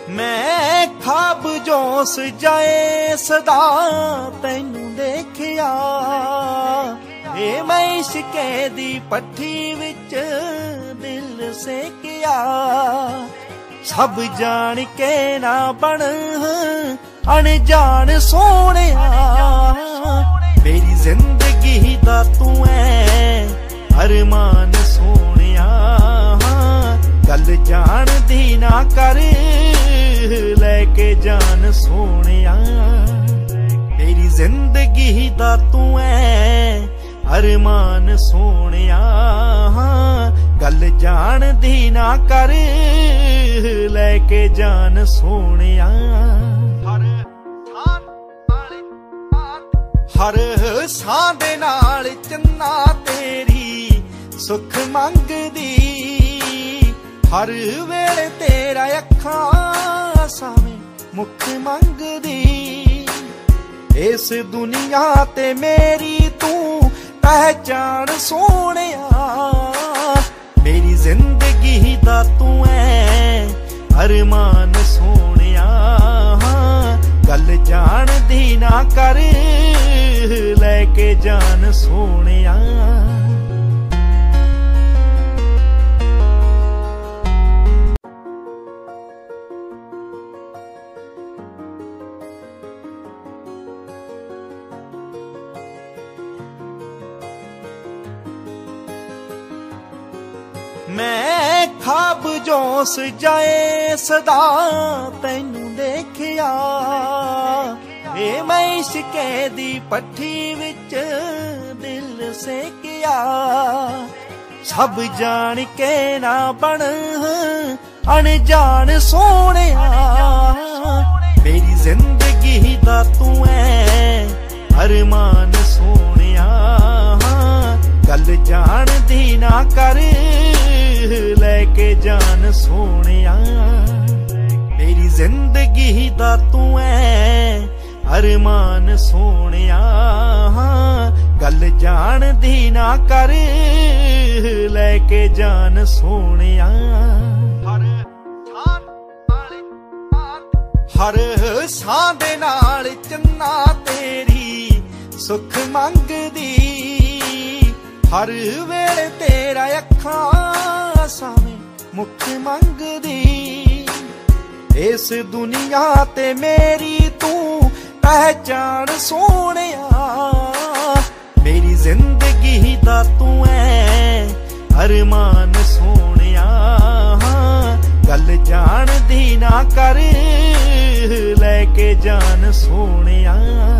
मैं ख्वाब जो सजाए सदा तैनू देखिया, ए मैं इश्के दी पट्ठी विच दिल सेकिया। सब जान के ना बन अनजान सोहणिया, मेरी जिंदगी दा तू है अरमान सोहणिया। गल जान दी ना कर लेके जान सोहणिया, मेरी जिंदगी दा तू है अरमान सोहणिया। गल जान दी ना कर लेके जान सोहणिया। हर सां दे नाल चन्ना तेरी सुख मंगदी, हर वेले तेरा अखां सावें मुख मंगदी। इस दुनिया ते मेरी तू पहचान सोहणिया, मेरी जिंदगी दा तू है अरमान सोहणिया। गल जान दी ना कर लेके जान सोहणिया। मैं ख्वाब जो सजाए सदा तैनू देखिया, ए मैं इश्के दी पट्ठी विच दिल सेकिया। सब जान के ना बन अनजान सोहणिया, मेरी जिंदगी दा तू है अरमान सोहणिया। गल जान दी ना कर लेके जान सोहणिया, मेरी जिंदगी दा तू है अरमान सोहणिया। गल जान दी ना कर लेके जान सोहणिया। हर सां दे नाल चन्ना तेरी सुख मंगदी, हर वेले तेरा अखां सावें मुख मंगदी। इस दुनिया ते मेरी तू पहचान सोहणिया, मेरी जिंदगी दा तू है अरमान सोहणिया। गल जान दी ना कर लेके जान सोहणिया।